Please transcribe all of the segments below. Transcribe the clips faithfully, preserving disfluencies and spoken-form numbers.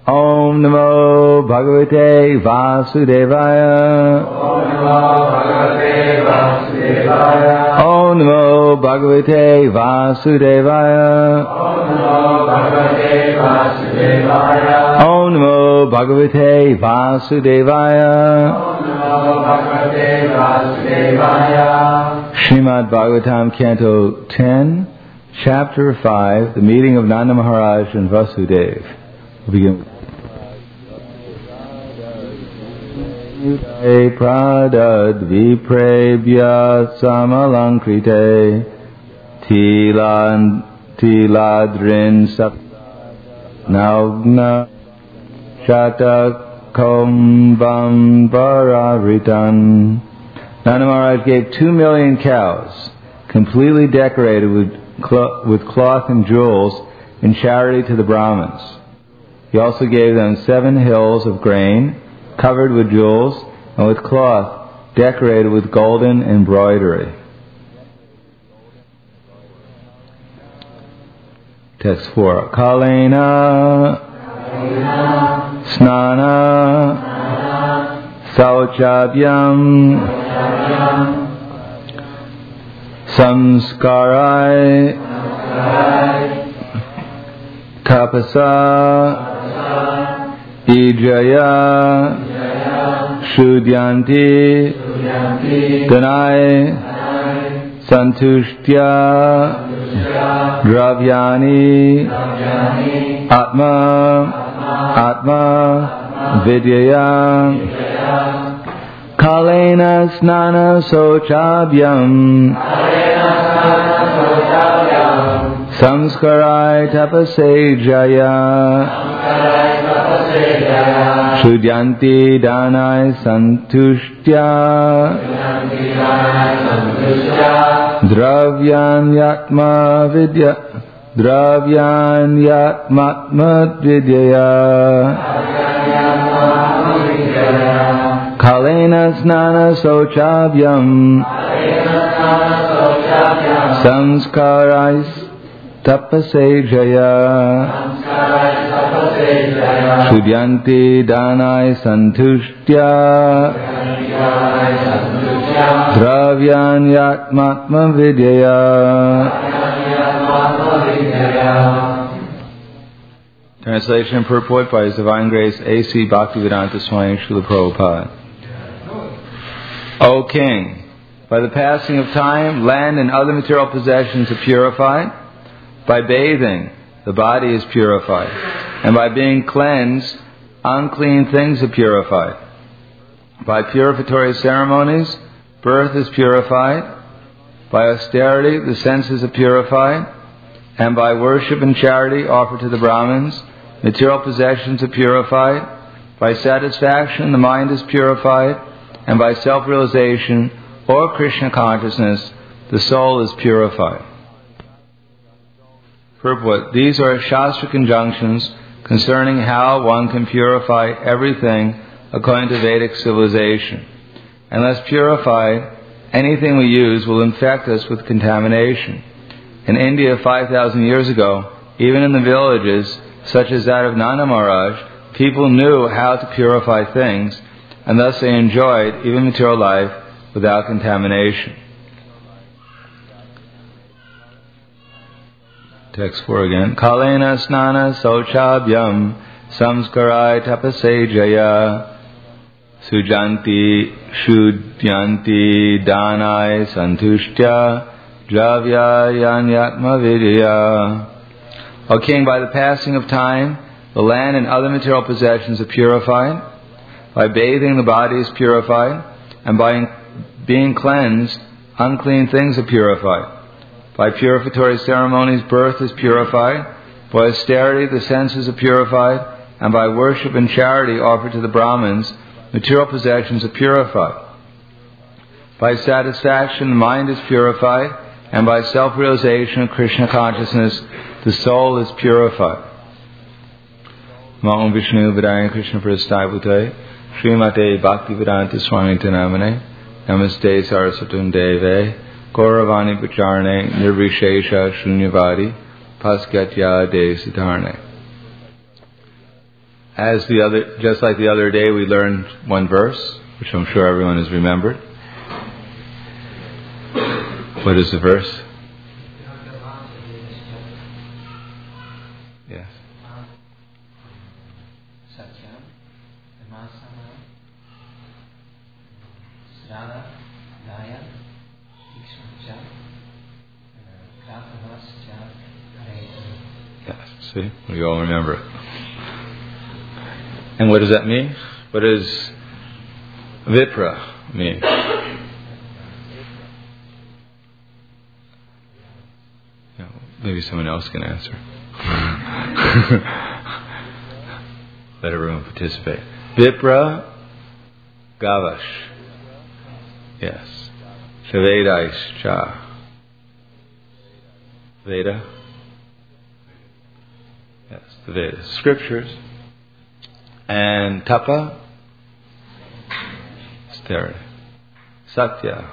Om Namo Bhagavate Vasudevaya. Om Namo Bhagavate Vasudevaya. Om Namo Bhagavate Vasudevaya. Om Namo Bhagavate Vasudevaya. Om Namo Bhagavate Vasudevaya. Om Namo Bhagavate Vasudevaya. Srimad Bhagavatam, Canto ten, Chapter five, the meeting of Nanda Maharaj and Vasudeva. We'll begin. Hey pradad viprebhya samalankrite tilan tiladrin sap naugna shatakombam vararitan. Nanda Maharaj gave two million cows, completely decorated with, clo- with cloth and jewels, in charity to the Brahmins. He also gave them seven hills of grain, covered with jewels, and with cloth decorated with golden embroidery. Text four. Kalena, Snana, Sauchabhyam, Samskarai, Tapasa, Ijaya, Shudyanti, Danai, Santushtya, Dravyani, Atma, Atma, Vidyaya, Kalena Snana Sauchabhyam, Samskarai Tapasejaya, Shudyanti Danai Santushtya, Dravyan Yatma Vidya, Dravyan Yatmatmat Vidyaya, Kalena Snana Sauchabhyam, Samskarais Tapasejaya, Shudyanti Danai Santushtya, Dravyan Yatmatma Vidyaya. Translation and purport by His Divine Grace A C Bhaktivedanta Swami Srila Prabhupada. O King, by the passing of time, land and other material possessions are purified. By bathing, the body is purified. And by being cleansed, unclean things are purified. By purificatory ceremonies, birth is purified. By austerity, the senses are purified. And by worship and charity offered to the Brahmins, material possessions are purified. By satisfaction, the mind is purified. And by self-realization or Krishna consciousness, the soul is purified. Purport. These are Shastra conjunctions concerning how one can purify everything according to Vedic civilization. Unless purified, anything we use will infect us with contamination. In India five thousand years ago, even in the villages, such as that of Nanda Maharaj, people knew how to purify things, and thus they enjoyed even material life without contamination. Text four again. Kalena Snana Sauchabhyam Samskarai Tapasejaya Sujanti Shudyanti Danai Santushtya Dravya Yanyatma Vidya. O King, by the passing of time, the land and other material possessions are purified. By bathing, the body is purified. And by being cleansed, unclean things are purified. By purificatory ceremonies, birth is purified. By austerity, the senses are purified. And by worship and charity offered to the Brahmins, material possessions are purified. By satisfaction, the mind is purified. And by self-realization of Krishna consciousness, the soul is purified. Ma'am Vishnu Vidaya Krishna Prasthayabhutai Srimate Bhaktivedanta Swami Namane Namaste Saraswatam Deve Gauravani Pacharne Nirvishesha Shunyavadi Paskatya De Siddharne. as the other, just like the other day, we learned one verse, which I'm sure everyone has remembered. What is the verse? Yes. Yes, see? We all remember it. And what does that mean? What does Vipra mean? Yeah, maybe someone else can answer. Let everyone participate. Vipra Gavash. Yes. Shavedaischa. Veda. Yes, the Vedas. Scriptures. And Tapa. Austerity. Satya.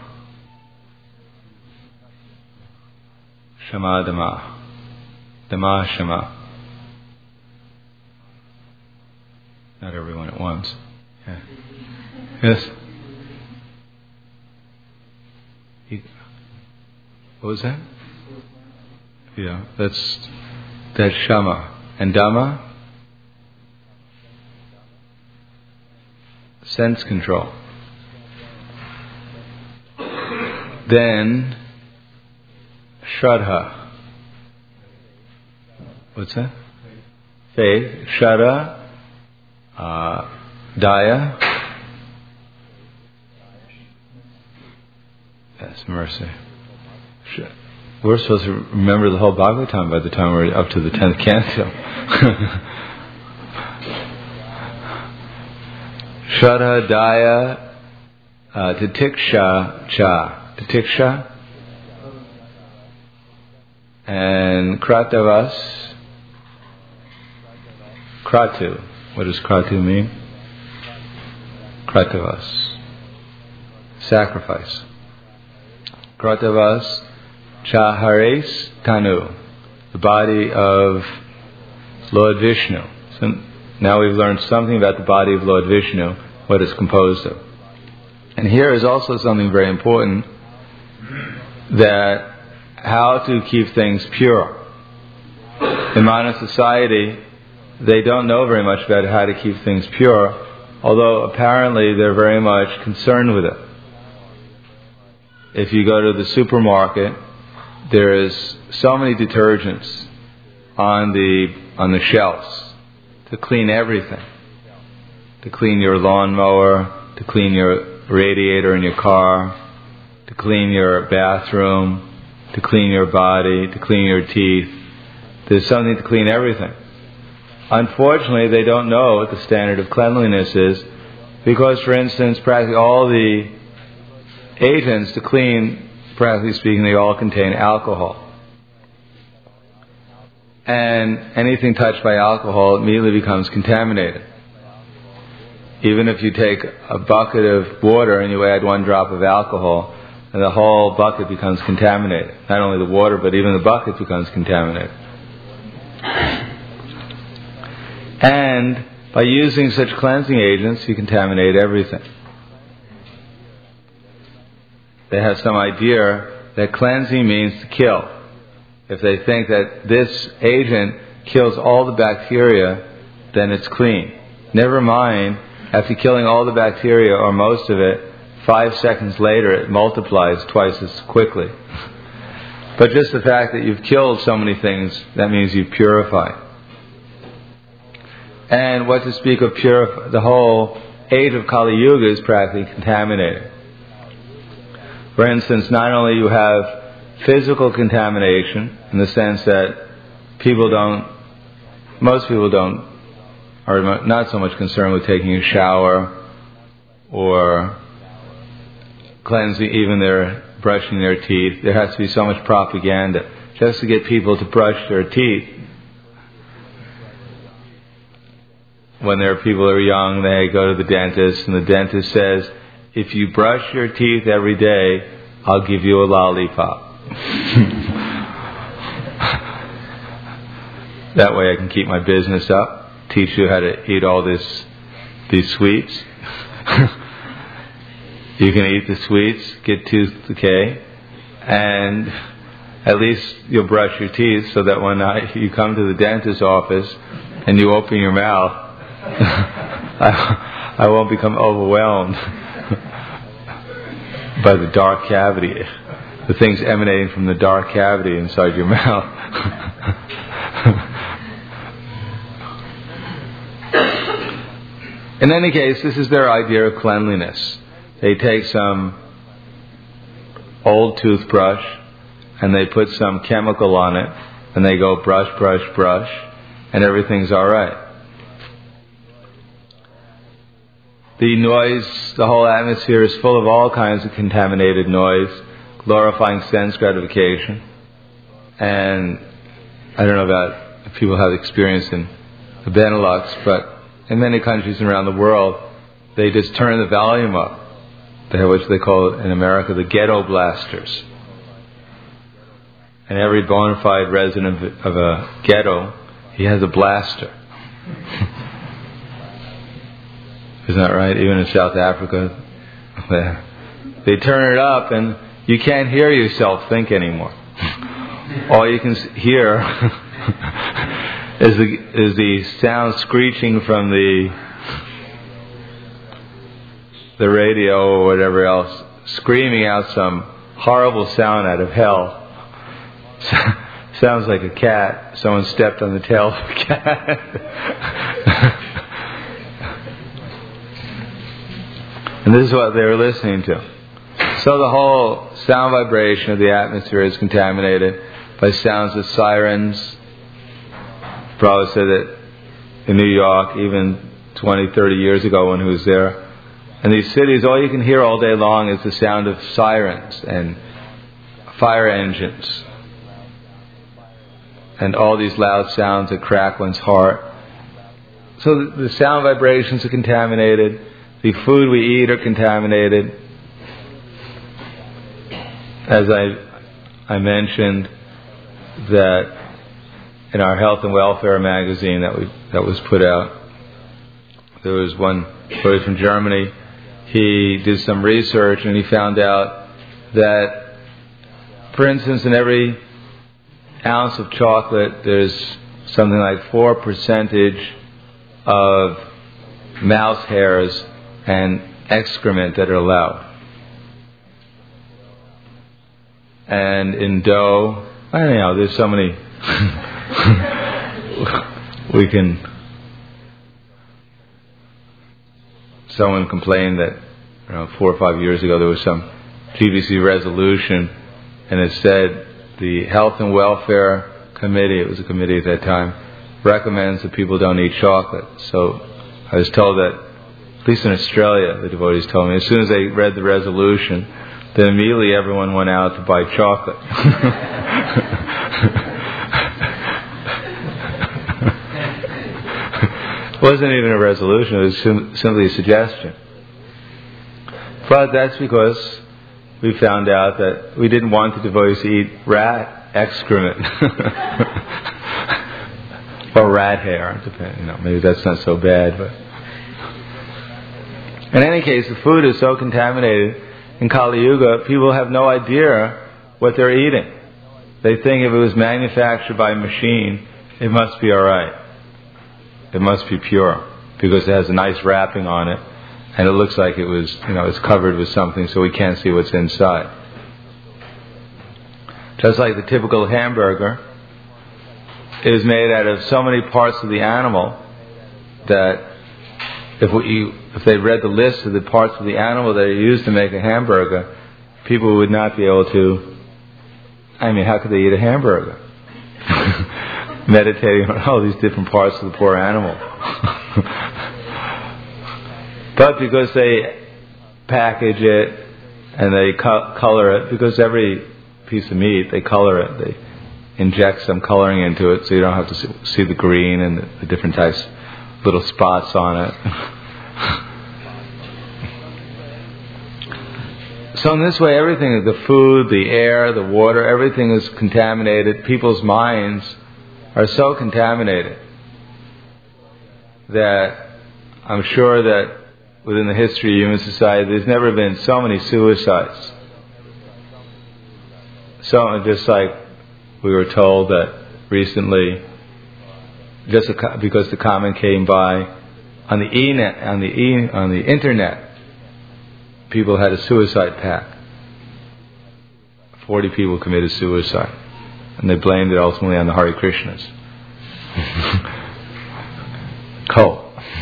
Shama Dhamma. Dhamma Shama. Not everyone at once. Yeah. Yes? What was that? Yeah, that's that's Shama. And Dhamma? Sense control. Then Shraddha. What's that? Faith. Shraddha. Uh, Daya. Yes, mercy. We're supposed to remember the whole Bhagavatam by the time we're up to the tenth canto. Shraddha, Daya, uh, Titiksha, Cha. Titiksha. And Kratavas. Kratu. What does Kratu mean? Kratavas. Sacrifice. Kratavas Chahares Tanu, the body of Lord Vishnu. So now we've learned something about the body of Lord Vishnu, what it's composed of. And here is also something very important, that how to keep things pure. In modern society, they don't know very much about how to keep things pure, although apparently they're very much concerned with it. If you go to the supermarket, there is so many detergents on the on the shelves to clean everything. To clean your lawnmower, to clean your radiator in your car, to clean your bathroom, to clean your body, to clean your teeth. There's something to clean everything. Unfortunately, they don't know what the standard of cleanliness is, because, for instance, practically all the agents to clean, practically speaking, they all contain alcohol. And anything touched by alcohol immediately becomes contaminated. Even if you take a bucket of water and you add one drop of alcohol, and the whole bucket becomes contaminated. Not only the water, but even the bucket becomes contaminated. And by using such cleansing agents, you contaminate everything. They have some idea that cleansing means to kill. If they think that this agent kills all the bacteria, then it's clean. Never mind, after killing all the bacteria or most of it, five seconds later it multiplies twice as quickly. But just the fact that you've killed so many things, that means you've purified. And what to speak of purify, the whole age of Kali Yuga is practically contaminated. For instance, not only you have physical contamination, in the sense that people don't, most people don't, are not so much concerned with taking a shower or cleansing, even their brushing their teeth. There has to be so much propaganda just to get people to brush their teeth. When their people are young, they go to the dentist, and the dentist says, if you brush your teeth every day, I'll give you a lollipop. That way I can keep my business up. teach you how to eat all this, these sweets. You can eat the sweets, get tooth decay, and at least you'll brush your teeth so that when I, you come to the dentist's office and you open your mouth, I, I won't become overwhelmed by the dark cavity, the things emanating from the dark cavity inside your mouth. In any case, this is their idea of cleanliness. They take some old toothbrush and they put some chemical on it and they go brush, brush, brush, and everything's alright. The noise, the whole atmosphere is full of all kinds of contaminated noise, glorifying sense gratification. And I don't know about if people have experience in the Benelux, but in many countries around the world, they just turn the volume up. They have what they call in America the ghetto blasters. And every bona fide resident of a ghetto, he has a blaster. Isn't that right? Even in South Africa, they turn it up and you can't hear yourself think anymore. All you can hear is the is the sound screeching from the the radio or whatever else, screaming out some horrible sound out of hell. Sounds like a cat. Someone stepped on the tail of a cat. And this is what they were listening to. So the whole sound vibration of the atmosphere is contaminated by sounds of sirens. Prabhupada said that in New York, even twenty, thirty years ago when he was there, in these cities, all you can hear all day long is the sound of sirens and fire engines and all these loud sounds that crack one's heart. So the sound vibrations are contaminated. The food we eat are contaminated. As I I mentioned that in our Health and Welfare magazine that we that was put out, there was one boy from Germany. He did some research and he found out that, for instance, in every ounce of chocolate, there's something like four percentage of mouse hairs and excrement that are allowed. And in dough, I don't know, there's so many. we can. Someone complained that, you know, four or five years ago there was some G B C resolution, and it said the Health and Welfare Committee, it was a committee at that time, recommends that people don't eat chocolate. So I was told that, at least in Australia, the devotees told me, as soon as they read the resolution, then immediately everyone went out to buy chocolate. It wasn't even a resolution, it was sim- simply a suggestion. But that's because we found out that we didn't want the devotees to eat rat excrement. Or rat hair, depending, you know, maybe that's not so bad, but in any case, the food is so contaminated in Kali Yuga, people have no idea what they're eating. They think if it was manufactured by a machine, it must be alright. It must be pure, because it has a nice wrapping on it, and it looks like it was, you know, it's covered with something so we can't see what's inside. Just like the typical hamburger is made out of so many parts of the animal that if we, if they read the list of the parts of the animal that are used to make a hamburger, people would not be able to, I mean, how could they eat a hamburger? Meditating on all these different parts of the poor animal. But because they package it and they co- color it, because every piece of meat, they color it, they inject some coloring into it so you don't have to see the green and the, the different types, little spots on it. So in this way, everything, the food, the air, the water, everything is contaminated. People's minds are so contaminated. that I'm sure that within the history of human society, there's never been so many suicides. So just like we were told that recently, just because the comment came by on the e-net, on the e, on the internet, people had a suicide pact. Forty people committed suicide, and they blamed it ultimately on the Hare Krishnas. Cult.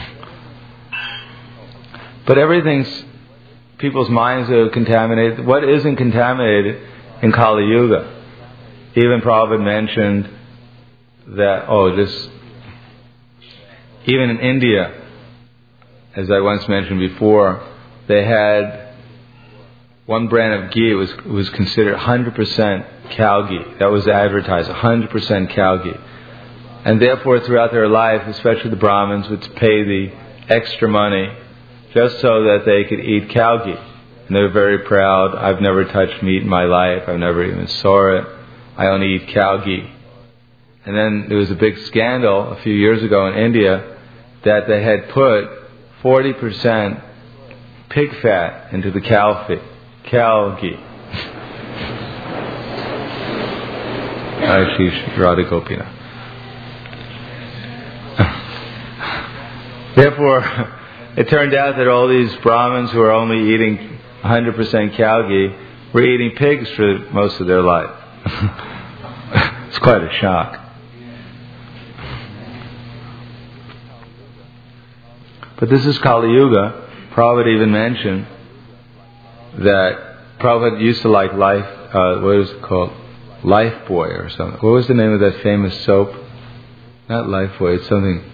But everything's, people's minds are contaminated. What isn't contaminated in Kali Yuga? Even Prabhupada mentioned that, oh, this, even in India, as I once mentioned before, they had one brand of ghee. It was, it was considered one hundred percent cow ghee. That was advertised, one hundred percent cow ghee. And therefore, throughout their life, especially the Brahmins, would pay the extra money just so that they could eat cow ghee. And they were very proud. I've never touched meat in my life. I've never even saw it. I only eat cow ghee. And then there was a big scandal a few years ago in India that they had put forty percent pig fat into the cow feed, cow ghee. Ashish Radha Gopina. Therefore, it turned out that all these Brahmins who were only eating one hundred percent cow ghee were eating pigs for most of their life. It's quite a shock. But this is Kali Yuga. Prabhupada even mentioned that Prabhupada used to like Life, uh, what is it called? Life Boy or something. What was the name of that famous soap? Not Life Boy, it's something...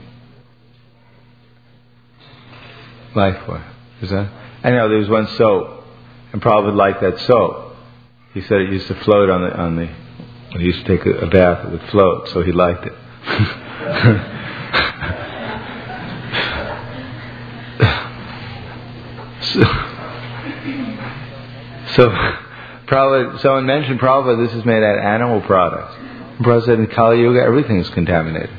Life Boy. Is that? I know there was one soap, and Prabhupada liked that soap. He said it used to float on the, on the, when he used to take a, a bath, it would float, so he liked it. so, so, Prabhupada, someone mentioned Prabhupada, this is made out of animal products. And Prabhupada said in Kali Yuga, everything is contaminated.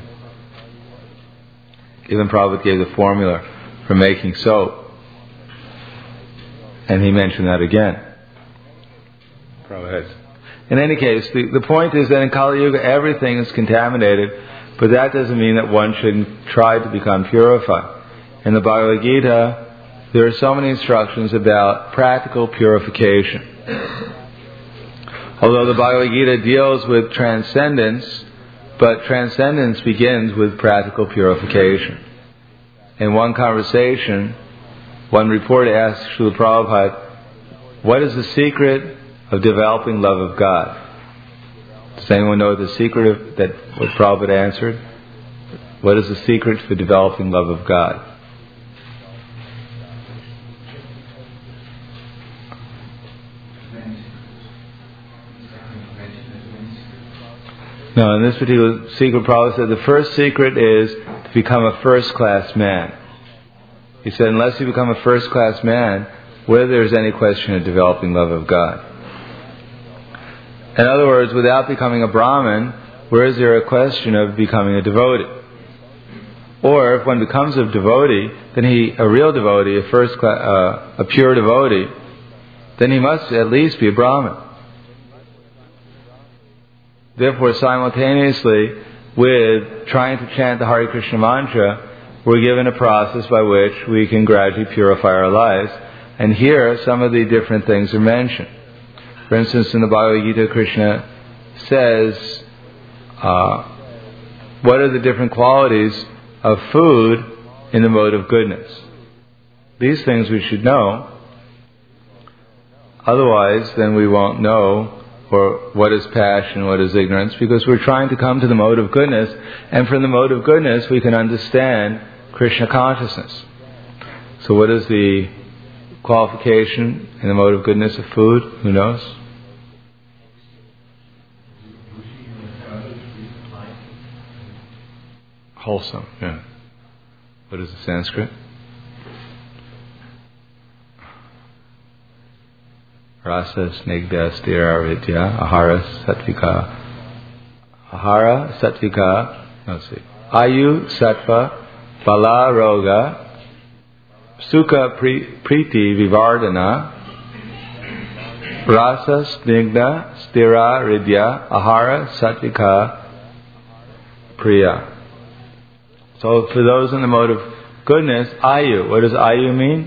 Even Prabhupada gave the formula for making soap. And he mentioned that again. Prabhupada. In any case, the, the point is that in Kali Yuga everything is contaminated, but that doesn't mean that one shouldn't try to become purified. In the Bhagavad Gita, there are so many instructions about practical purification. Although the Bhagavad Gita deals with transcendence, but transcendence begins with practical purification. In one conversation, one reporter asked Srila Prabhupada, what is the secret of developing love of God? Does anyone know the secret of that? What Prabhupada answered? What is the secret for developing love of God? No, in this particular secret, Prabhupada said the first secret is to become a first-class man. He said, unless you become a first-class man, whether there's any question of developing love of God. In other words, without becoming a Brahmin, where is there a question of becoming a devotee? Or if one becomes a devotee, then he, a real devotee, a first class, uh, a pure devotee, then he must at least be a Brahmin. Therefore, simultaneously with trying to chant the Hare Krishna mantra, we're given a process by which we can gradually purify our lives. And here, some of the different things are mentioned. For instance, in the Bhagavad Gita, Krishna says, uh, what are the different qualities of food in the mode of goodness? These things we should know. Otherwise, then we won't know or what is passion, what is ignorance, because we're trying to come to the mode of goodness, and from the mode of goodness we can understand Krishna consciousness. So what is the qualification in the mode of goodness of food? Who knows? Wholesome, yeah. What is the Sanskrit? Rasa snigdha stira vidya ahara sattvika ahara sattvika let's see ayu sattva bala roga, sukha priti vivardhana, rasa snigdha stira ridya, ahara sattvika priya. So for those in the mode of goodness, ayu. What does ayu mean?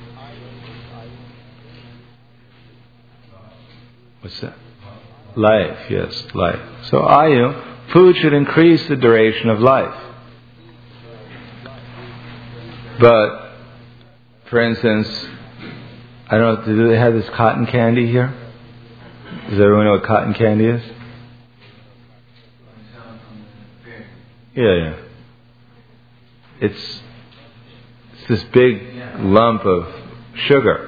What's that? Life, yes, life. So ayu, food should increase the duration of life. But, for instance, I don't know, do they have this cotton candy here? Does everyone know what cotton candy is? Yeah, yeah. It's, it's this big lump of sugar.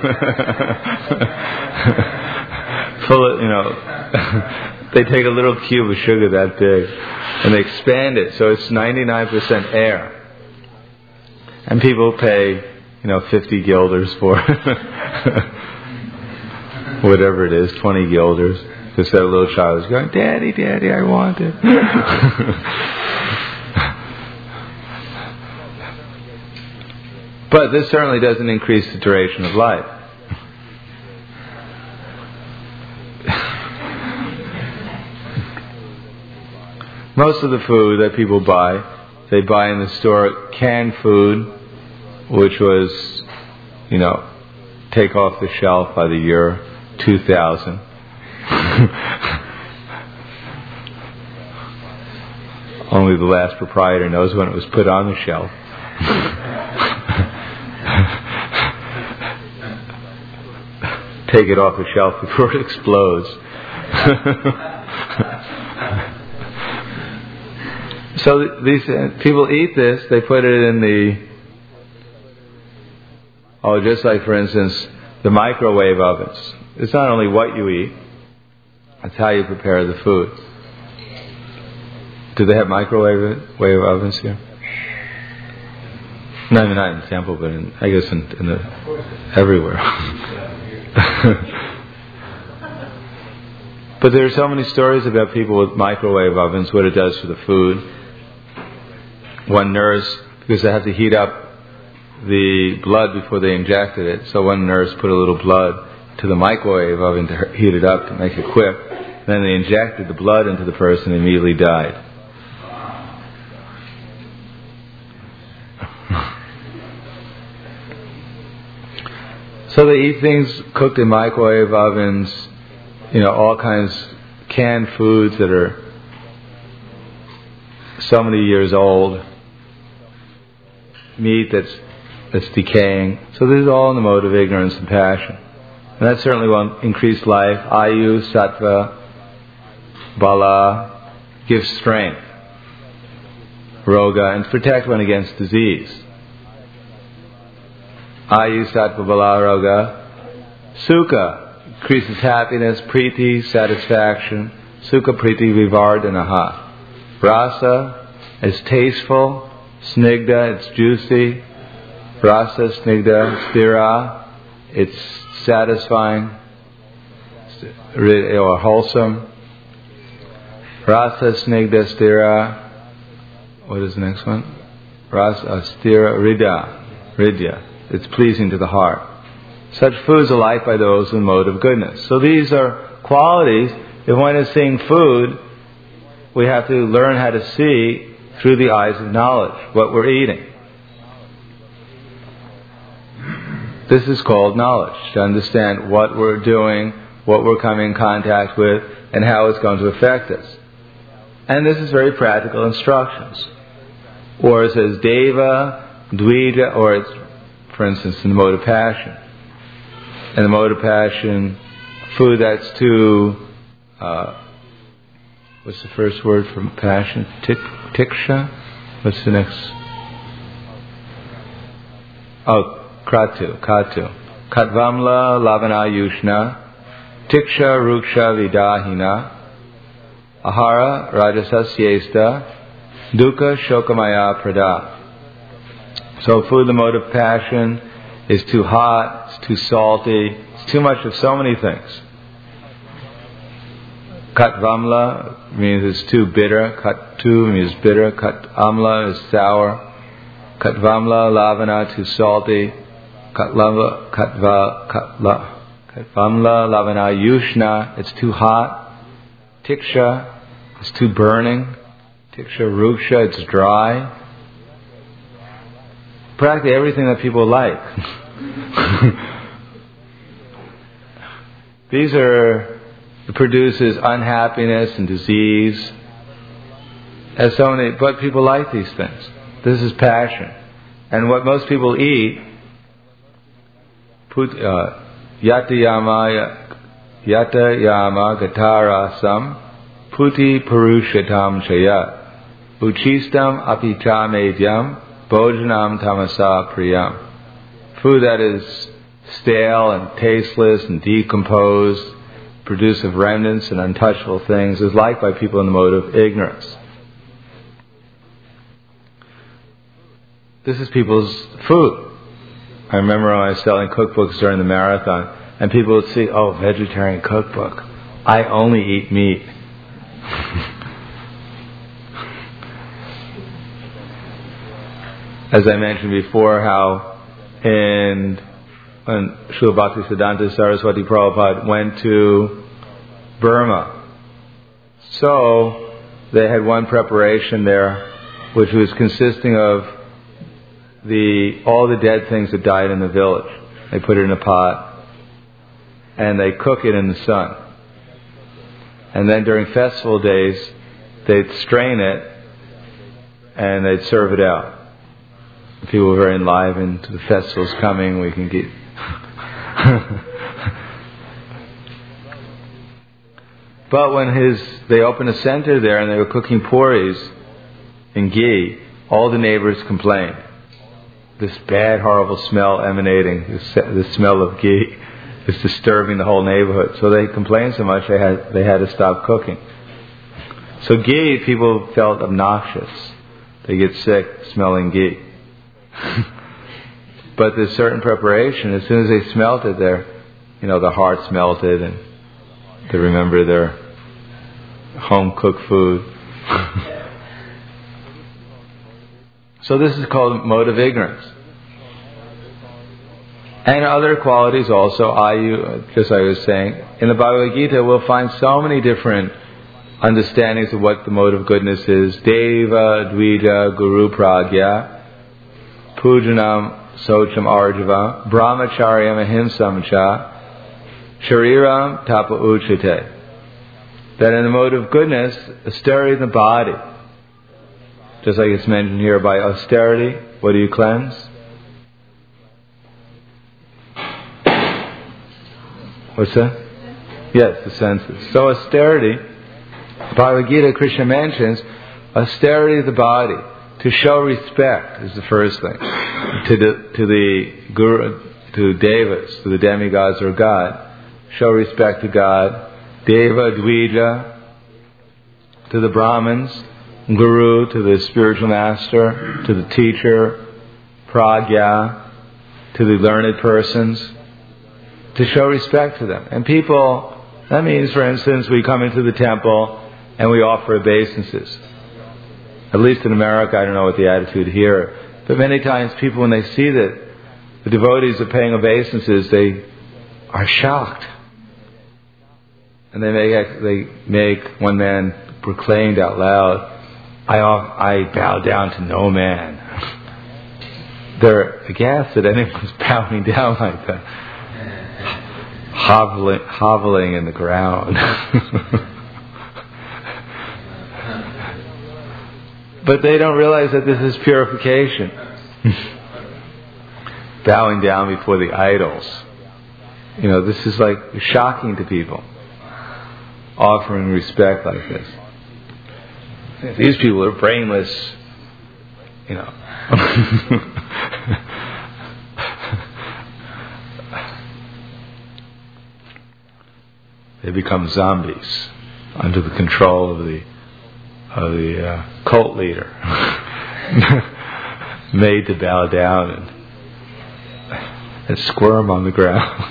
Full of, you know, they take a little cube of sugar that big and they expand it so it's ninety-nine percent air. And people pay, you know, fifty guilders for it. Whatever it is, twenty guilders. Because that little child is going, Daddy, Daddy, I want it. But this certainly doesn't increase the duration of life. Most of the food that people buy, they buy in the store canned food, which was, you know, take off the shelf by the year two thousand. Only the last proprietor knows when it was put on the shelf. Take it off the shelf before it explodes. So these uh, people eat this, they put it in the, oh, just like for instance, the microwave ovens. It's not only what you eat, it's how you prepare the food. Do they have microwave wave ovens here? No, I mean not in Temple, but in, I guess in, in the everywhere. But there are so many stories about people with microwave ovens, what it does for the food. One nurse, because they have to heat up the blood before they injected it, so one nurse put a little blood to the microwave oven to heat it up to make it quick. Then they injected the blood into the person and immediately died. So they eat things cooked in microwave ovens, you know, all kinds of canned foods that are so many years old, meat that's that's decaying. So this is all in the mode of ignorance and passion. And that certainly won't increase life. Ayu, sattva, bala, gives strength, roga, and protect one against disease. Ayu, sattva, bala, roga. Sukha increases happiness, priti, satisfaction. Sukha, priti, vivardhanaha. Rasa is tasteful. Snigdha, it's juicy. Rasa, snigdha, stira, it's satisfying or wholesome. Rasa, snigdha, stira. What is the next one? Rasa, stira, ridya. Ridya. It's pleasing to the heart. Such foods are liked by those in the mode of goodness. So these are qualities. If one is seeing food, we have to learn how to see through the eyes of knowledge what we're eating. This is called knowledge, to understand what we're doing, what we're coming in contact with, and how it's going to affect us. And this is very practical instructions. Or it says deva, dvija, or it's, for instance, in the mode of passion. In the mode of passion, food that's too, uh, what's the first word for passion? Tik, tiksha? What's the next? Oh, kratu, katu. Katvamla lavana yushna, tiksha ruksha vidahina, ahara rajasasyesta, dukkha shokamaya prada. So food, the mode of passion, is too hot, it's too salty, it's too much of so many things. Katvamla means it's too bitter. Katu means bitter. Kat amla is sour. Katvamla lavana too salty. Katvamla katva katla. Katvamla lavana yushna, it's too hot. Tiksha, it's too burning. Tiksha ruksha, it's dry. Practically everything that people like. These are, it produces unhappiness and disease. As so many, but people like these things. This is passion. And what most people eat, put, uh, yata yama, yata yama gatarasam, puti purushatam chaya, uchistam apita medyam, bhojanam tamasa priyam. Food that is stale and tasteless and decomposed, produce of remnants and untouchable things, is liked by people in the mode of ignorance. This is people's food. I remember when I was selling cookbooks during the marathon, and people would see, oh, vegetarian cookbook. I only eat meat. As I mentioned before, how in when Srila Bhaktisiddhanta Saraswati Prabhupada went to Burma, so they had one preparation there, which was consisting of the all the dead things that died in the village. They put it in a pot and they cook it in the sun. And then during festival days, they'd strain it and they'd serve it out. People were very enlivened. The festival's coming, we can get... But when his they opened a center there and they were cooking puris in ghee, all the neighbors complained. This bad, horrible smell emanating, this, this smell of ghee is disturbing the whole neighborhood. So they complained so much they had they had to stop cooking. So ghee, people felt obnoxious. They get sick smelling ghee. But there's certain preparation. As soon as they smelt it, their, you know, the hearts melted, and they remember their home cooked food. So this is called mode of ignorance. And other qualities also, Ayu, just like I was saying, in the Bhagavad Gita we'll find so many different understandings of what the mode of goodness is. Deva, Dvija, Guru Pragya, Pujanam, Socham Arjava, Brahmacharyam Ahimsam Cha, Shariram Tapa Uchate. That in the mode of goodness, austerity in the body, just like it's mentioned here, by austerity, what do you cleanse? What's that? Yes, the senses. So austerity, Bhagavad Gita, Krishna mentions, austerity of the body, to show respect is the first thing. To the, to the Guru, to Devas, to the demigods or God. Show respect to God. Deva, Dvija, to the Brahmins. Guru, to the spiritual master, to the teacher. Pragya, to the learned persons. To show respect to them. And people, that means, for instance, we come into the temple and we offer obeisances. At least in America, I don't know what the attitude here. But many times people, when they see that the devotees are paying obeisances, they are shocked. And they make, they make one man proclaimed out loud, I, I bow down to no man. They're aghast that anyone's bowing down like that. Hoveling, hoveling in the ground. But they don't realize that this is purification. Bowing down before the idols. You know, this is like shocking to people. Offering respect like this. These people are brainless, you know. They become zombies under the control of the of the uh, cult leader, made to bow down and, and squirm on the ground.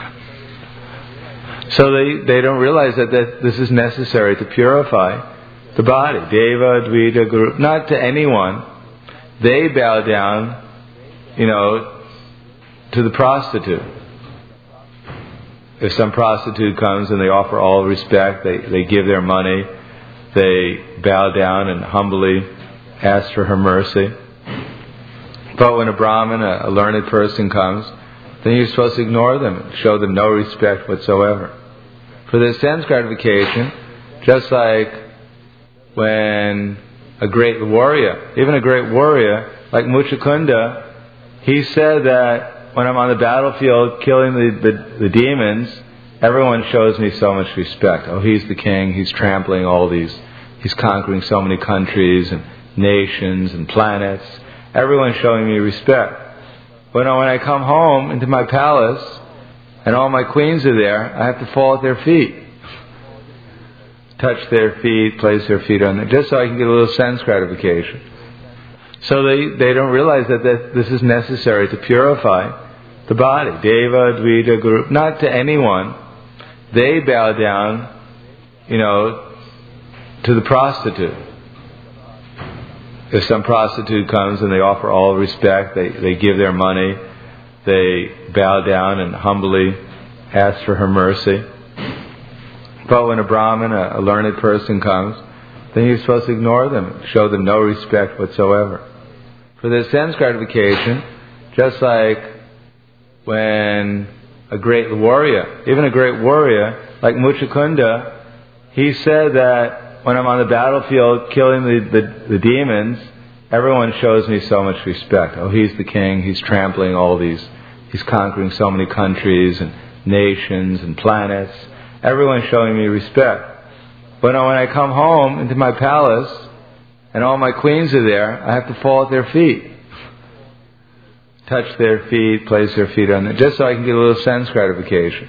So they, they don't realize that, that this is necessary to purify. the body. Deva, Dvita, Guru, not to anyone. They bow down, you know, to the prostitute. If some prostitute comes and they offer all respect, they, they give their money, they bow down and humbly ask for her mercy. But when a Brahmin, a, a learned person comes, then you're supposed to ignore them, show them no respect whatsoever. For their sense gratification, just like when a great warrior, even a great warrior like Muchukunda, he said that when I'm on the battlefield killing the, the, the demons, everyone shows me so much respect. Oh, he's the king, he's trampling all these, he's conquering so many countries and nations and planets. Everyone's showing me respect. But when I come home into my palace and all my queens are there, I have to fall at their feet. Touch their feet, place their feet on them, just so I can get a little sense gratification. So they, they don't realize that, that this is necessary to purify the body. Deva, Dvita, Guru, not to anyone. They bow down, you know, to the prostitute. If some prostitute comes and they offer all respect, they, they give their money, they bow down and humbly ask for her mercy. But when a Brahmin, a, a learned person comes, then you're supposed to ignore them, show them no respect whatsoever. For their sense gratification, just like when a great warrior, even a great warrior like Muchukunda, he said that when I'm on the battlefield killing the, the, the demons, everyone shows me so much respect. Oh, he's the king, he's trampling all these, he's conquering so many countries and nations and planets. Everyone's showing me respect. But when I come home into my palace and all my queens are there, I have to fall at their feet. Touch their feet, place their feet on them, just so I can get a little sense gratification.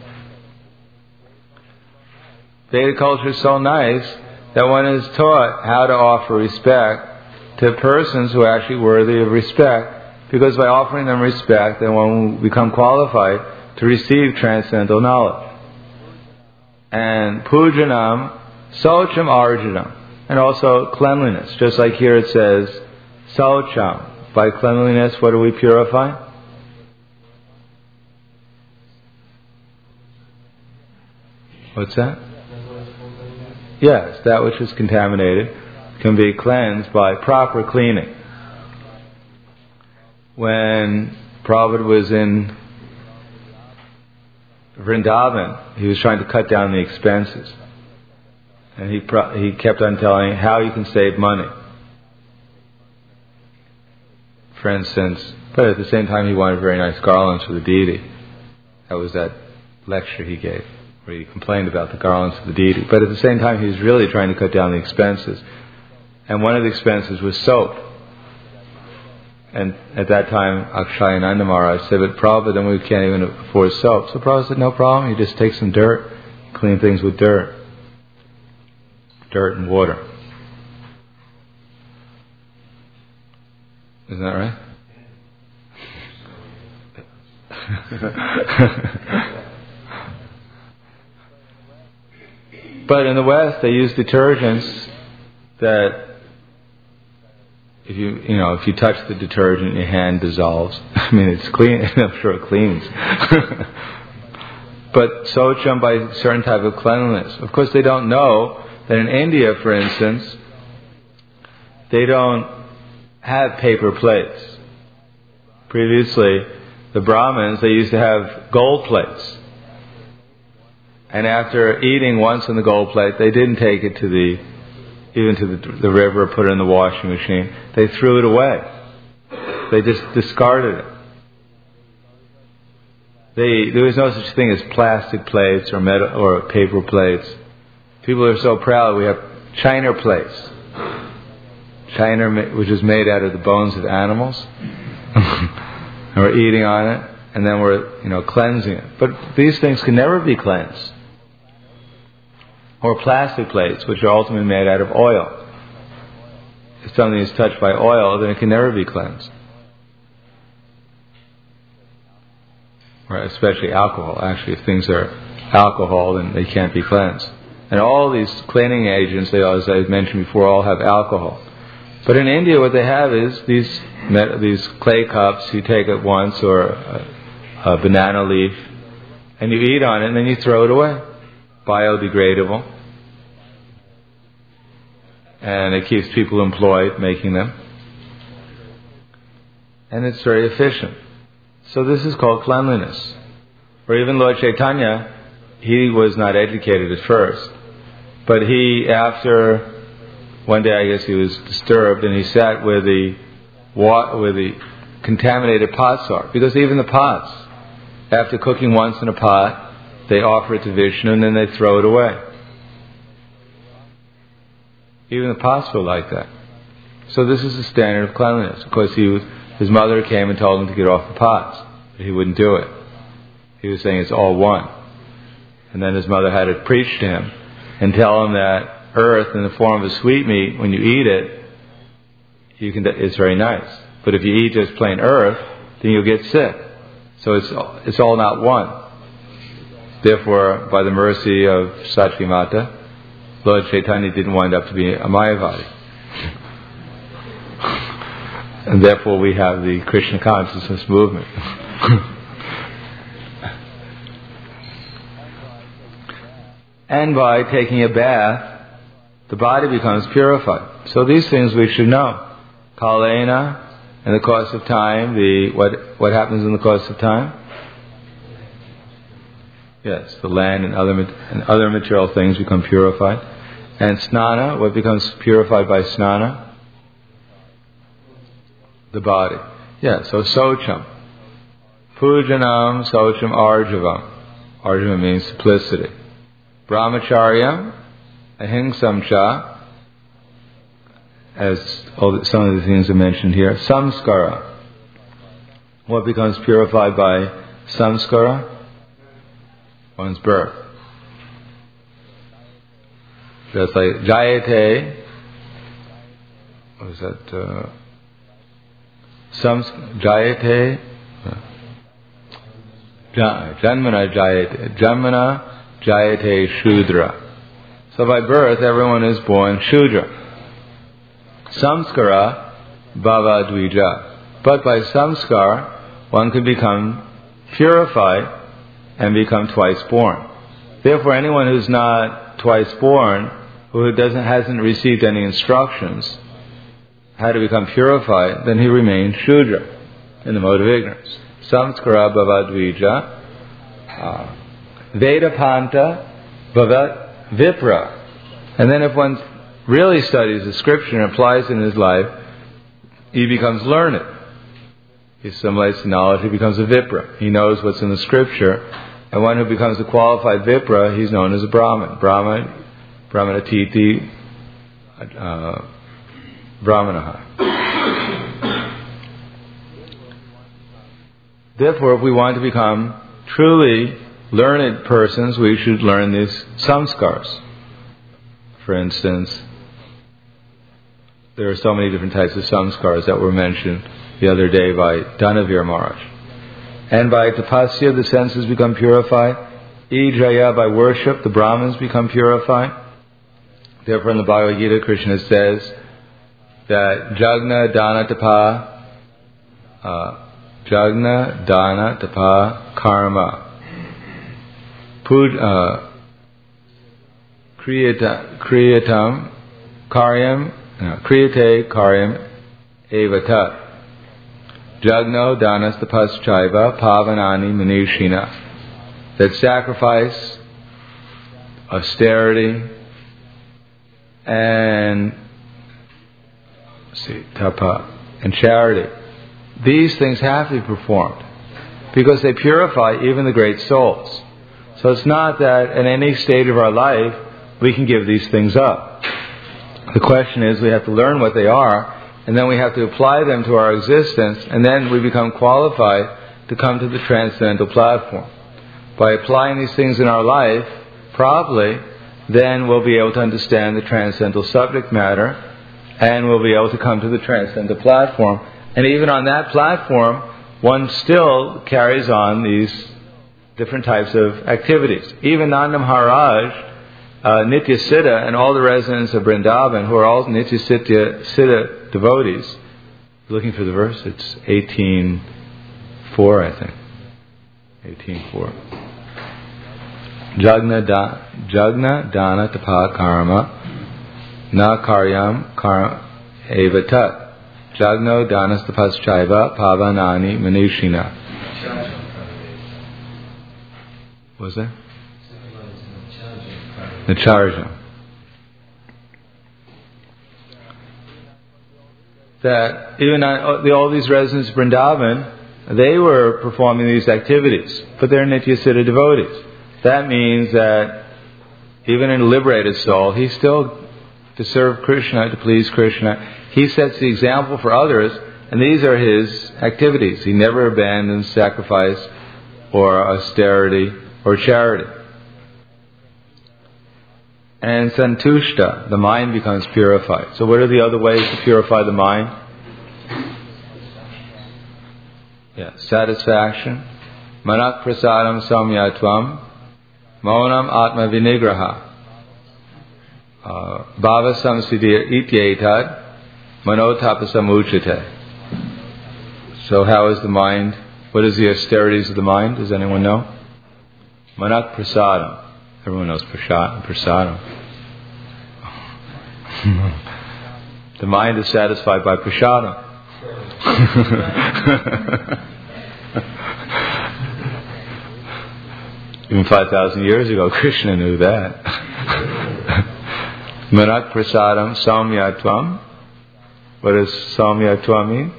Vedic culture is so nice that one is taught how to offer respect to persons who are actually worthy of respect, because by offering them respect, then one will become qualified to receive transcendental knowledge. And pujanam, socham arjunam, and also cleanliness. Just like here it says, socham. By cleanliness, what do we purify? What's that? Yes, that which is contaminated can be cleansed by proper cleaning. When Prabhupada was in Vrindavan, he was trying to cut down the expenses. And he pro- he kept on telling how you can save money. For instance, but at the same time he wanted very nice garlands for the deity. That was that lecture he gave, where he complained about the garlands of the deity. But at the same time he was really trying to cut down the expenses. And one of the expenses was soap. And at that time, Akshayananda Maharaj said, but Prabhupada, then we can't even afford soap. So Prabhupada said, no problem, you just take some dirt, clean things with dirt. Dirt and water. Isn't that right? But in the West, they use detergents that if you you know if you touch the detergent, your hand dissolves. I mean, it's clean. I'm sure it cleans. But socham by a certain type of cleanliness. Of course, they don't know that in India, for instance, they don't have paper plates. Previously, the Brahmins, they used to have gold plates. And after eating once in the gold plate, they didn't take it to the, even to the, the river, put it in the washing machine. They threw it away. They just discarded it. They, there was no such thing as plastic plates or metal or paper plates. People are so proud. We have china plates. China, which is made out of the bones of animals. And we're eating on it, and then we're, you know, cleansing it. But these things can never be cleansed. Or plastic plates, which are ultimately made out of oil. If something is touched by oil, then it can never be cleansed. Or especially alcohol. Actually, if things are alcohol, then they can't be cleansed. And all these cleaning agents, they, as I mentioned before, all have alcohol. But in India, what they have is these these clay cups. You take it once, or a, a banana leaf, and you eat on it, and then you throw it away. Biodegradable. And it keeps people employed making them. And it's very efficient. So this is called cleanliness. Or even Lord Chaitanya, he was not educated at first. But he, after, one day I guess he was disturbed, and he sat where the, where the contaminated pots are. Because even the pots, after cooking once in a pot, they offer it to Vishnu and then they throw it away. Even the pots were like that. So this is the standard of cleanliness. Of course, he was, his mother came and told him to get off the pots, but he wouldn't do it. He was saying it's all one. And then his mother had to preach to him and tell him that earth in the form of a sweetmeat, when you eat it, you can, it's very nice. But if you eat just plain earth, then you'll get sick. So it's it's all not one. Therefore, by the mercy of Satchi Mata, Lord Chaitanya didn't wind up to be a Mayavadi. And therefore we have the Krishna consciousness movement. And by taking a bath, the body becomes purified. So these things we should know. Kalena, in the course of time, the what what happens in the course of time? Yes, the land and other and other material things become purified. And snana, what becomes purified by snana? The body. Yeah, so socham. Pujanam, socham, arjavam. Arjavam means simplicity. Brahmacharyam, ahimsam cha, as all the, some of the things are mentioned here. Samskara. What becomes purified by samskara? One's birth. That's like jayate. What is that? Uh, Sams jayate. Janmana jayate. Janmana jayate shudra. So by birth, everyone is born shudra. Samskara bhava dvija. But by samskar, one can become purified and become twice born. Therefore, anyone who's not twice born, who doesn't hasn't received any instructions how to become purified, then he remains Shudra in the mode of ignorance. Samskara bhavadvija, uh, Vedapanta bhavat vipra. And then if one really studies the scripture and applies it in his life, he becomes learned. He assimilates the knowledge, he becomes a vipra. He knows what's in the scripture. And one who becomes a qualified vipra, he's known as a Brahman. Brahman, Brahmanatiti, uh, Brahmanaha. Therefore, if we want to become truly learned persons, we should learn these samskars. For instance, there are so many different types of samskars that were mentioned the other day by Dhanavir Maharaj. And by tapasya, the senses become purified. Ijaya, by worship, the Brahmins become purified. Therefore, in the Bhagavad Gita, Krishna says that Jagna, Dana, Tapa, uh, Jagna, Dana, Tapa, Karma, Pud, uh, Kriyata, Kriyatam, Karyam, no, Kriyate, Karyam, Evata. Jagno danas tapaschaiva pavanani manishina. That sacrifice, austerity, and let's see, tapa, and charity. These things have to be performed because they purify even the great souls. So it's not that in any stage of our life we can give these things up. The question is we have to learn what they are, and then we have to apply them to our existence, and then we become qualified to come to the transcendental platform. By applying these things in our life properly, then we'll be able to understand the transcendental subject matter, and we'll be able to come to the transcendental platform. And even on that platform, one still carries on these different types of activities. Even Nanda Maharaj uh, Nitya Siddha and all the residents of Vrindavan, who are all Nitya Siddha, Siddha devotees. Looking for the verse, it's eighteen four, I think. eighteen four. Jagna, da, jagna dana tapa karma na karyam karma eva tat. Jagno danas tapas chaiva pavanani manishina. What was that? Nacharja. That even all these residents of Vrindavan, they were performing these activities, but they're Nitya Siddha devotees. That means that even in a liberated soul, he's still to serve Krishna, to please Krishna. He sets the example for others, and these are his activities. He never abandons sacrifice or austerity or charity. And santushta, the mind becomes purified. So what are the other ways to purify the mind? Yeah, satisfaction. Manak prasadam samyatvam. Maunam atma vinigraha. Bhava samsiddhya ityetad. Manotapasamuchate. So how is the mind? What is the austerities of the mind? Does anyone know? Manak prasadam. Everyone knows prasad, prasadam. The mind is satisfied by prasadam. Even five thousand years ago, Krishna knew that. Manak prasadam samyatvam. What does samyatvam mean?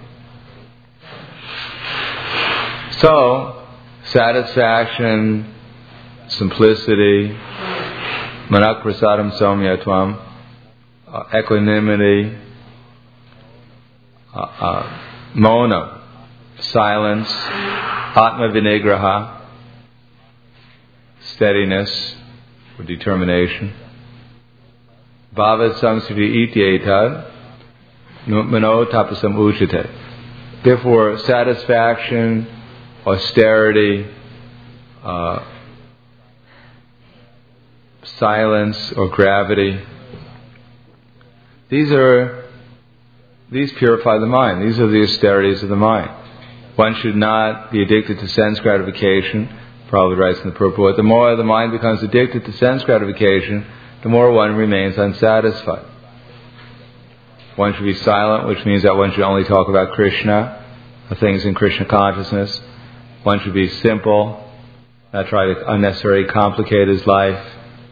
So, satisfaction, simplicity, manak prasadam samyatvam, uh, equanimity, uh, uh, mona, silence, atma vinigraha, steadiness or determination, bhava samsiddhi ityetad, mano tapasam uchate. Therefore, satisfaction, austerity, uh, silence or gravity, these are these purify the mind. These are the austerities of the mind. One should not be addicted to sense gratification. Prabhupada writes in the purport, the more the mind becomes addicted to sense gratification, the more one remains unsatisfied. One should be silent, which means that one should only talk about Krishna, the things in Krishna consciousness. One should be simple, not try to unnecessarily complicate his life.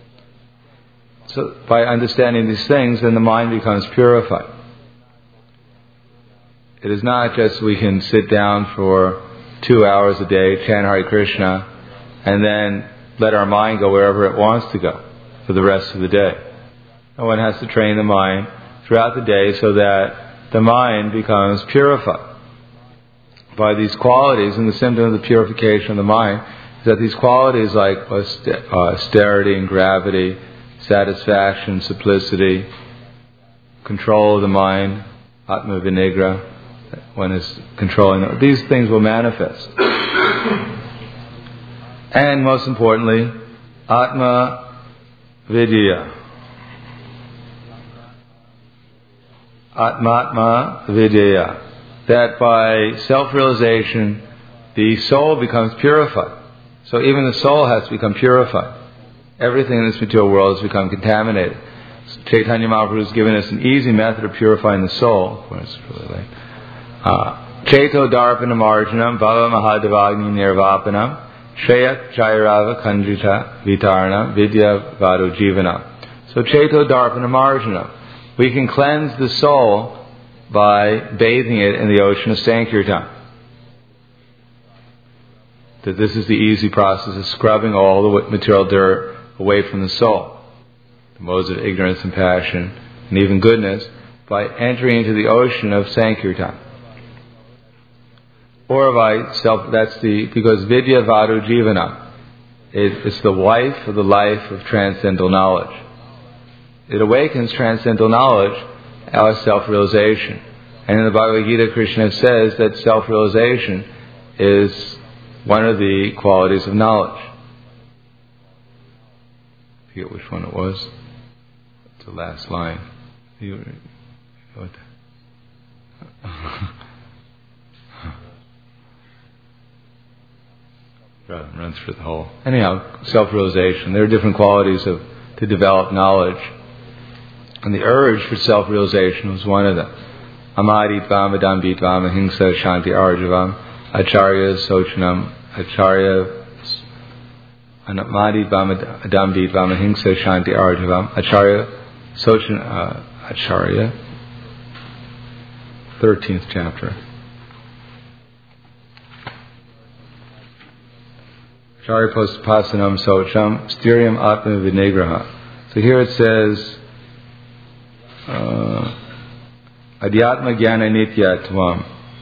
So by understanding these things, then the mind becomes purified. It is not just we can sit down for two hours a day, chant Hare Krishna, and then let our mind go wherever it wants to go for the rest of the day. And one has to train the mind throughout the day so that the mind becomes purified. By these qualities, and the symptom of the purification of the mind is that these qualities like austerity and gravity, satisfaction, simplicity, control of the mind, atma vinigra, one is controlling them. These things will manifest. And most importantly, atma vidya. Atmatma vidya. That by self-realization, the soul becomes purified. So even the soul has to become purified. Everything in this material world has become contaminated. So Chaitanya Mahaprabhu has given us an easy method of purifying the soul. Well, it's really late. Cheto darpanam arjanam bhava mahadevagni nirvapanam shayat chairava kanjita vitarna vidya vadu jivana. So Cheto darpanam arjanam. We can cleanse the soul by bathing it in the ocean of Sankirtan. That this is the easy process of scrubbing all the material dirt away from the soul. The modes of ignorance and passion and even goodness by entering into the ocean of Sankirtan. Or by self, that's the, because Vidya Vadu Jivana, it, it's the wife of the life of transcendental knowledge. It awakens transcendental knowledge, our self-realization. And in the Bhagavad Gita, Krishna says that self-realization is one of the qualities of knowledge. I forget which one it was. The last line. You, what? Runs through the whole. Anyhow, self-realization. There are different qualities of to develop knowledge, and the urge for self-realization was one of them. Amaditvam, Adambitvam, Ahimsa, Shanti, Arjavam, Acharya, Sochanam, Acharya, Amaditvam, Adambitvam, Ahimsa, Shanti, Arjavam, Acharya, Sochan, uh, Acharya, thirteenth chapter. Acharya Pasanam Socham, Styriam Atma Vinigraha. So here it says, uh, Adhyatma Jnana Nityatvam,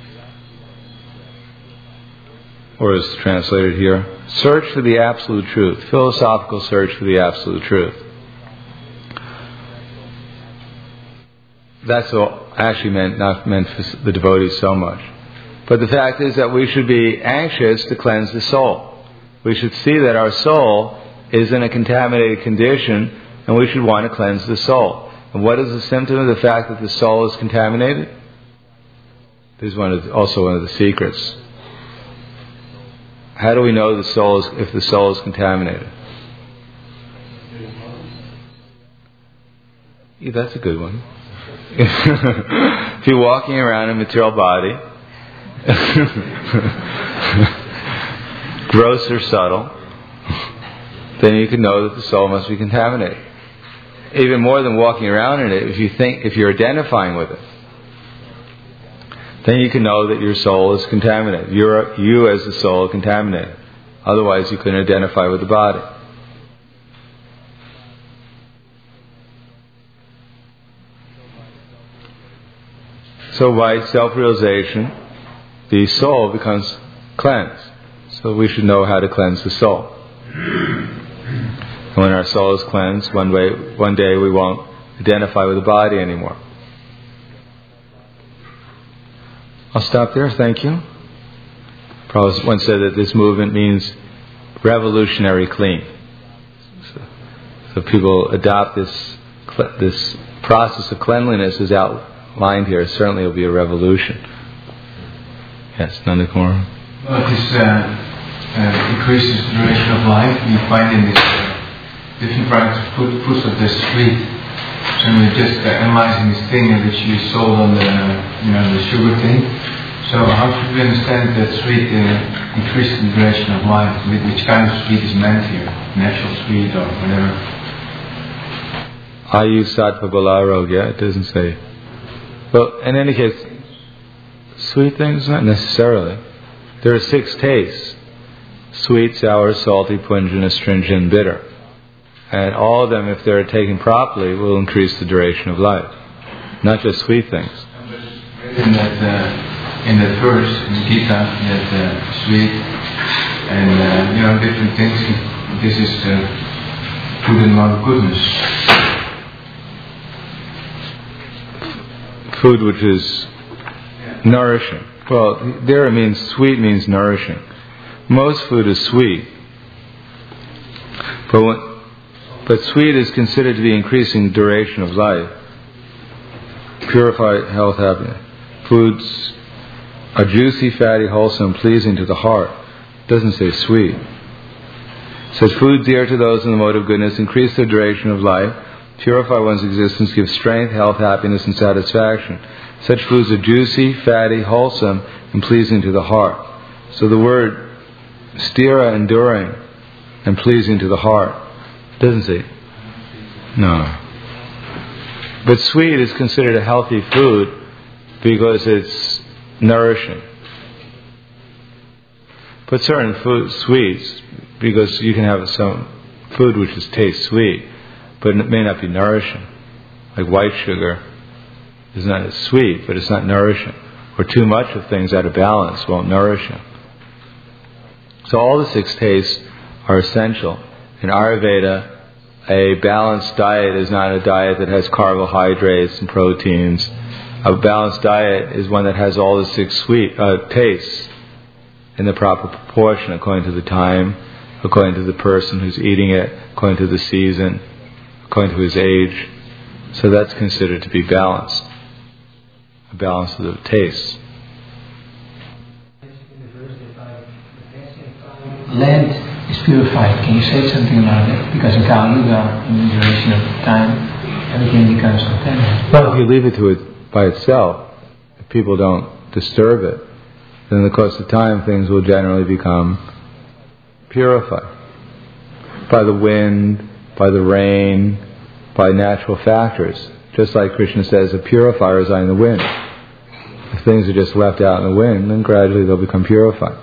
or is translated here, search for the absolute truth, philosophical search for the absolute truth. That's all actually meant, not meant for the devotees so much. But the fact is that we should be anxious to cleanse the soul. We should see that our soul is in a contaminated condition, and we should want to cleanse the soul. And what is the symptom of the fact that the soul is contaminated? This is one of the, also one of the secrets. How do we know the soul is, if the soul is contaminated? Yeah, that's a good one. If you're walking around in a material body, gross or subtle, then you can know that the soul must be contaminated. Even more than walking around in it, if you think, if you're identifying with it, then you can know that your soul is contaminated. You're, you as the soul are contaminated. Otherwise you couldn't identify with the body. So by self-realization, the soul becomes cleansed. So we should know how to cleanse the soul. And when our soul is cleansed, one way, one day we won't identify with the body anymore. I'll stop there. Thank you. Prabhupada once said that this movement means revolutionary clean. So, so people adopt this this process of cleanliness as outlined here. Certainly, it will be a revolution. Yes, Nandakumar. Well, this uh, uh, increases the duration of life. We find in this uh, different varieties of food, foods that they're sweet. So we're just uh, analyzing this thing which we sold on the, you know, the sugar thing. So how should we understand that sweet uh, increases the duration of life? Which kind of sweet is meant here? Natural sweet or whatever? Ayu Sattva Balarogya, it doesn't say. Well, in any case, sweet things, not necessarily. There are six tastes: sweet, sour, salty, pungent, astringent, bitter. And all of them, if they're taken properly, will increase the duration of life. Not just sweet things. In that, uh, in that verse in Gita, that uh, sweet and uh, you know different things. This is uh, food and love goodness. Food which is nourishing. Well, there it means sweet means nourishing. Most food is sweet, but when But sweet is considered to be increasing duration of life. Purify health, happiness. Foods are juicy, fatty, wholesome, pleasing to the heart. It doesn't say sweet. It says foods dear to those in the mode of goodness increase the duration of life, purify one's existence, give strength, health, happiness, and satisfaction. Such foods are juicy, fatty, wholesome, and pleasing to the heart. So the word stira, enduring, and pleasing to the heart. Doesn't say. No. But sweet is considered a healthy food because it's nourishing. But certain food, sweets, because you can have some food which is taste sweet, but it may not be nourishing. Like white sugar is not sweet, but it's not nourishing. Or too much of things out of balance won't nourish you. So all the six tastes are essential. In Ayurveda, a balanced diet is not a diet that has carbohydrates and proteins. A balanced diet is one that has all the six sweet uh, tastes in the proper proportion according to the time according to the person who's eating it, according to the season, according to his age. So that's considered to be balanced, a balance of the tastes. Land is purified. Can you say something about it? Because in Kali Yuga, in the duration of time, everything becomes contaminated. Well, if you leave it to it by itself, if people don't disturb it, then in the course of time things will generally become purified. By the wind, by the rain, by natural factors. Just like Krishna says, a purifier is in the wind. If things are just left out in the wind, then gradually they'll become purified.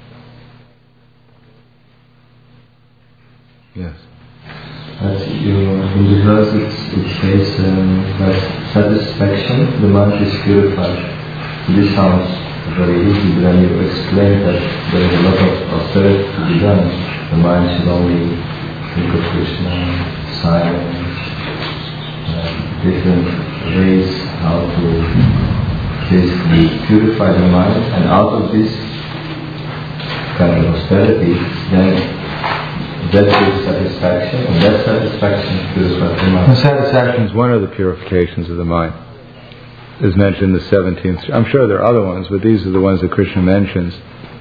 Yes. As you, in the verse it, it says um, that satisfaction, the mind is purified. This sounds very easy, but then you explain that there is a lot of austerity to be done. The mind should only think of Krishna, silence, uh, different ways how to basically purify the mind, and out of this kind of austerity, then that gives satisfaction, and that satisfaction purifies the mind. And satisfaction is one of the purifications of the mind. Is mentioned in the seventeenth. I'm sure there are other ones, but these are the ones that Krishna mentions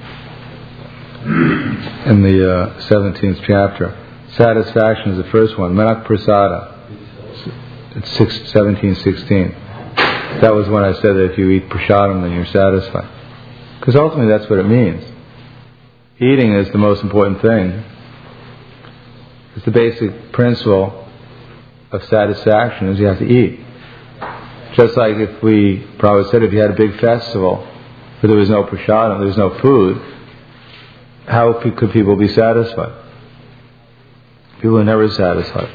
in the uh, seventeenth chapter. Satisfaction is the first one. Manak Prasada. It's six, seventeen sixteen. That was when I said that if you eat prasadam, then you're satisfied. Because ultimately that's what it means. Eating is the most important thing. It's the basic principle of satisfaction is you have to eat. Just like if we, Prabhupada said, if you had a big festival, but there was no prasadam, there was no food, how could people be satisfied? People are never satisfied.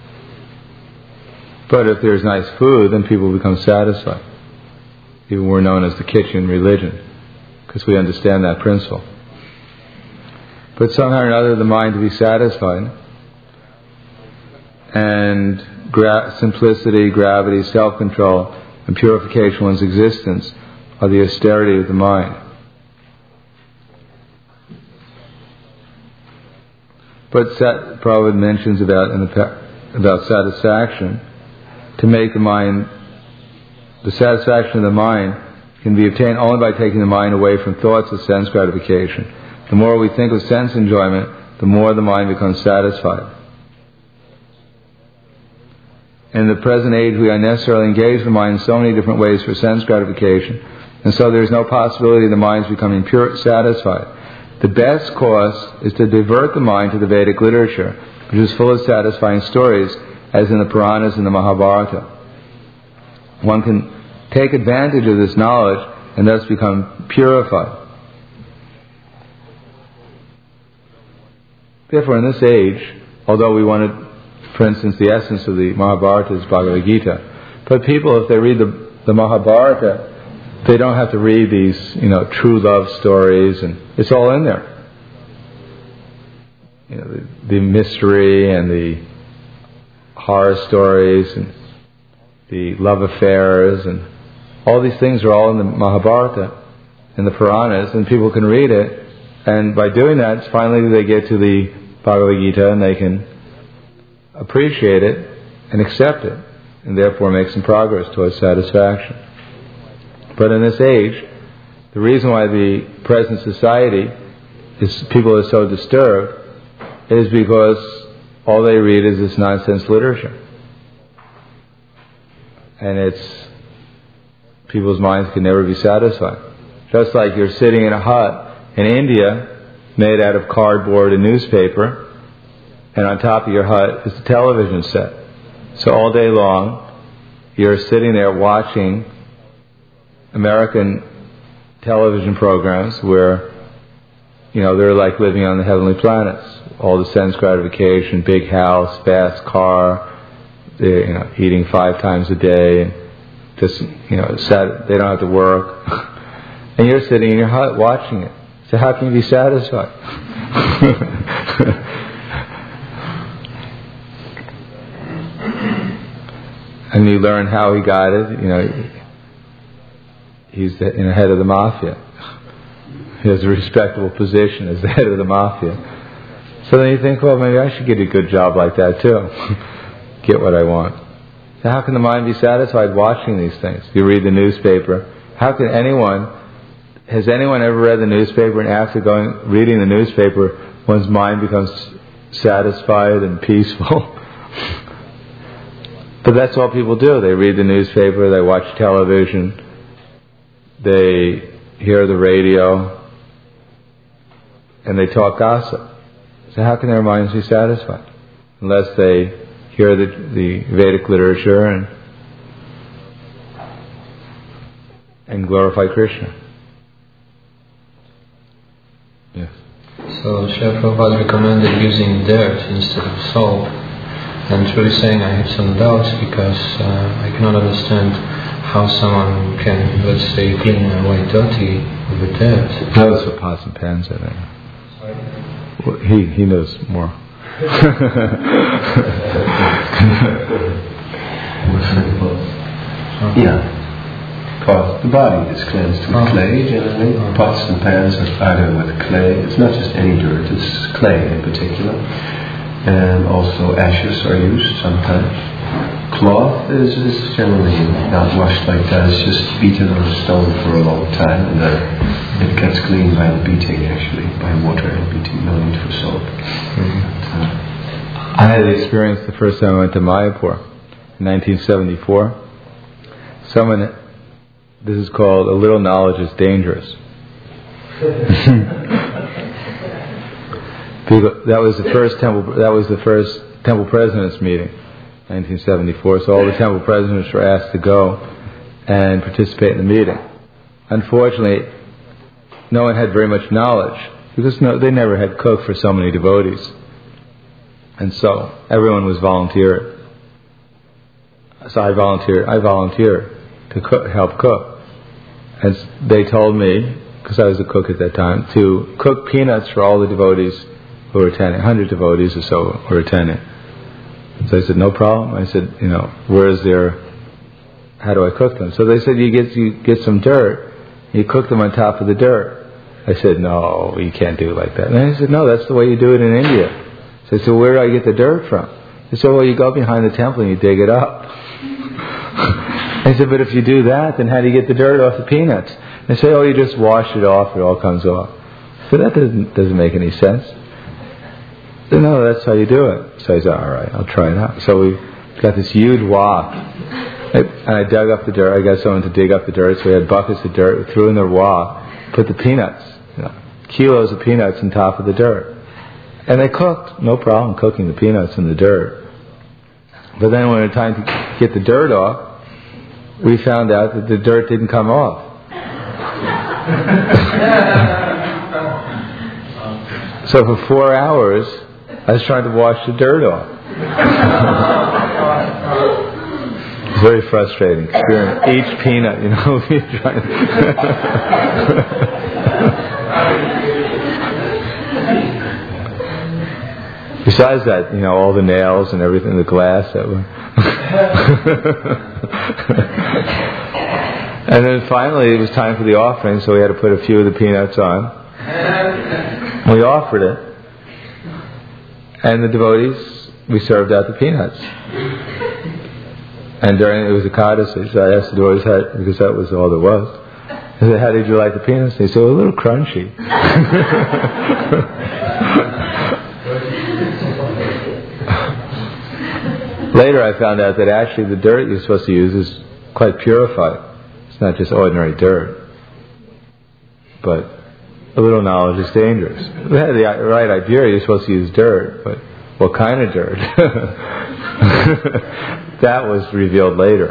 But if there's nice food, then people become satisfied. Even we're known as the kitchen religion, because we understand that principle. But somehow or another, the mind to be satisfied, and gra- simplicity, gravity, self-control, and purification of one's existence are the austerity of the mind. But Sat- Prabhupada mentions about in the, about satisfaction, to make the mind, the satisfaction of the mind can be obtained only by taking the mind away from thoughts of sense gratification. The more we think of sense enjoyment, the more the mind becomes satisfied. In the present age, we unnecessarily engage the mind in so many different ways for sense gratification, and so there's no possibility of the mind's becoming pure, satisfied. The best course is to divert the mind to the Vedic literature, which is full of satisfying stories, as in the Puranas and the Mahabharata. One can take advantage of this knowledge and thus become purified. Therefore, in this age, although we wanted, for instance, the essence of the Mahabharata is Bhagavad Gita, but people, if they read the, the Mahabharata, they don't have to read these, you know, true love stories, and it's all in there. You know, the, the mystery and the horror stories and the love affairs and all these things are all in the Mahabharata, in the Puranas, and people can read it, and by doing that, finally they get to the Bhagavad Gita and they can appreciate it and accept it, and therefore make some progress towards satisfaction. But in this age, the reason why the present society is people are so disturbed is because all they read is this nonsense literature. And it's, people's minds can never be satisfied. Just like you're sitting in a hut in India, made out of cardboard and newspaper, and on top of your hut is a television set. So all day long, you're sitting there watching American television programs where, you know, they're like living on the heavenly planets. All the sense gratification, big house, fast car, they're, you know, eating five times a day, and just, you know, sad, they don't have to work. And you're sitting in your hut watching it. So how can you be satisfied? And you learn how he got it, you know, he's the you know, head of the mafia. He has a respectable position as the head of the mafia. So then you think, well, maybe I should get a good job like that too. Get what I want. So how can the mind be satisfied watching these things? You read the newspaper. How can anyone, has anyone ever read the newspaper and after going, reading the newspaper, one's mind becomes satisfied and peaceful? But that's all people do. They read the newspaper, they watch television, they hear the radio, and they talk gossip. So how can their minds be satisfied? Unless they hear the, the Vedic literature and and glorify Krishna. Yes. So Srila Prabhupada recommended using dirt instead of soap, and truly saying I have some doubts because uh, I cannot understand how someone can, let's say, clean away dirty with dirt. That was for pots and pans, I think. Sorry? Well, he, he knows more. Yeah. Because the body is cleansed with Oh. clay generally. Oh. Pots and pans are either with clay. It's not just any dirt, it's clay in particular. And also ashes are used sometimes. Cloth is, is generally not washed like that. It's just beaten on a stone for a long time, and then it gets clean by the beating, actually, by water and beating, no need for soap. Mm-hmm. But, uh, I had the experience the first time I went to Mayapur in nineteen seventy-four. Someone, this is called "A Little Knowledge is Dangerous." That was the first temple. That was the first temple presidents meeting, nineteen seventy-four. So all the temple presidents were asked to go and participate in the meeting. Unfortunately, no one had very much knowledge because no, they never had cooked for so many devotees, and so everyone was volunteering. So I volunteered. I volunteered to cook, help cook, and they told me, because I was a cook at that time, to cook peanuts for all the devotees who were attending. one hundred devotees or so were attending. So I said, no problem. I said, you know, where is there, how do I cook them? So they said, you get you get some dirt, you cook them on top of the dirt. I said, no, you can't do it like that. And I said, no, that's the way you do it in India. So I said, where do I get the dirt from? They said, well, you go behind the temple and you dig it up. I said, but if you do that, then how do you get the dirt off the peanuts? They say, oh, you just wash it off, it all comes off. So that doesn't doesn't make any sense. So, no, that's how you do it. So I said, all right, I'll try it out. So we got this huge wok, and I dug up the dirt. I got someone to dig up the dirt, so we had buckets of dirt. We threw in the wok, put the peanuts, you know, kilos of peanuts on top of the dirt. And they cooked, no problem cooking the peanuts in the dirt. But then when it was time to get the dirt off, we found out that the dirt didn't come off. So for four hours, I was trying to wash the dirt off. It's a very frustrating experience. Each peanut, you know, you're trying to Besides that, you know, all the nails and everything, the glass that were. And then finally it was time for the offering, so we had to put a few of the peanuts on. We offered it. And the devotees, we served out the peanuts. And during, it was a Ekadasi, so I asked the devotees, how, because that was all there was. I said, how did you like the peanuts? They said, a little crunchy. Later I found out that actually the dirt you're supposed to use is quite purified. It's not just ordinary dirt. But a little knowledge is dangerous. If you had the right idea, you're supposed to use dirt, but what kind of dirt? That was revealed later.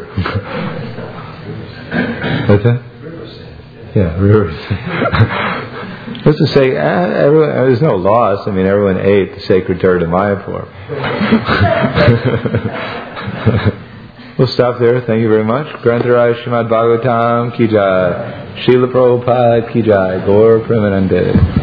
What's that? Yeah, rivers. What's to say, eh, everyone, there's no loss. I mean, everyone ate the sacred dirt in Mayapur. We'll stop there. Thank you very much. Grantaraj Srimad Bhagavatam Ki Jai. Srila Prabhupada Ki Jai. Gaur Premanande.